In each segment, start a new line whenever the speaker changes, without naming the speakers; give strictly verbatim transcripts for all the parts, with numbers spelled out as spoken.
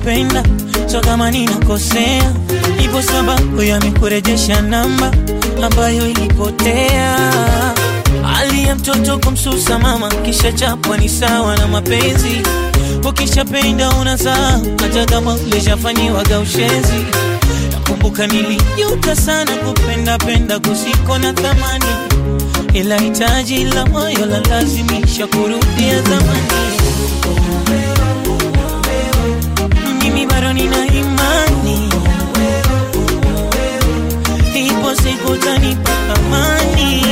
nakupenda, so kama ninakosea ipo sababu ya mikurejesha namba ambayo ilipotea. Hali ya mtoto kumsusa mama kisha chapwa ni sawa na mapenzi. Ukishapenda unazaa hata kama ulishafanyiwa gaushezi. Nakumbuka nilijuta sana kupenda penda kusiko na thamani, ila hitaji la moyo la lazimisha kurudia zamani. Mimi bado nina imani ipo siku utanipa amani.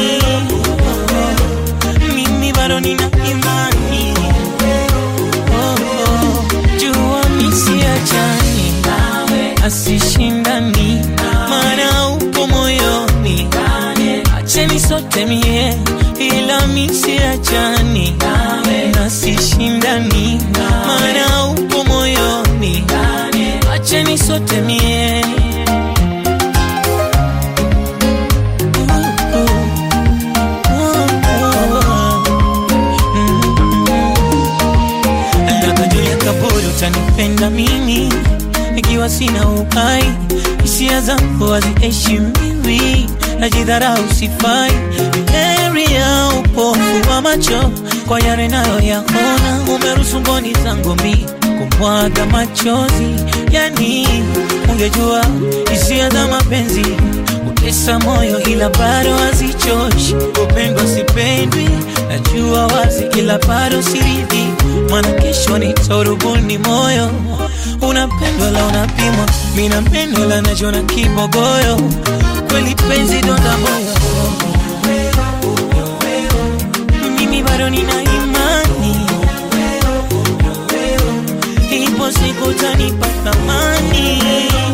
Mimi bado nina imani oh, oh. Jua misiachani asishindani, maana upo moyoni. Acheni sote mie ila misiachani asishindani, maana upo moyoni. Acheni sote mie utanipenda mimi nikiwa sina uhai. Hisia zangu haziheshimiwi, najidharau sifai. Heri ya upofu wa macho kwa yale nayo yaona. Umeruhusu mboni zangu mi kumwaga machozi. Yani ungejua hisia za mapenzi utesa moyo ila bado hazichoshi. Upendo sipendwi najua wazi ila bado siridhi, maana kesho nitorubuni moyo. Unapendwa la unapimwa, mina mpendo la najona kibogoyo. Kweli penzi donda moyo. Mimi bado nina imani ipo siku utanipa thamani.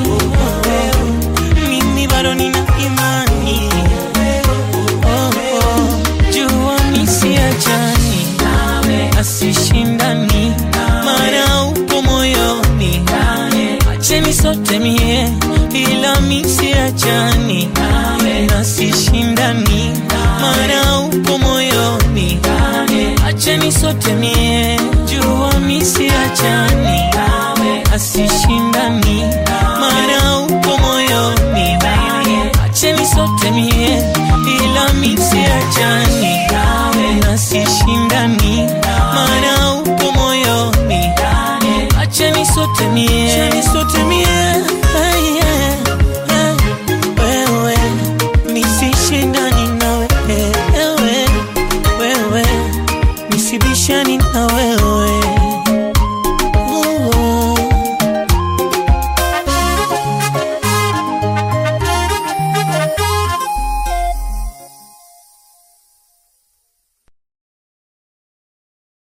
Mimi bado nina imani oh, oh. Jua misiachani asishindani, maana upo moyoni. Acheni sote mie ila misiachani asishindani, maana upo moyoni. Acheni sote mie jua misiachani asishindani, maana upo moyoni. Acheni sote mie ila misiachani asishindani, maana upo moyoni. Acheni sote mie, acheni sote mie hey, yeah, yeah. Wewe nisishindani na wewe, wewe nisibishani na wewe.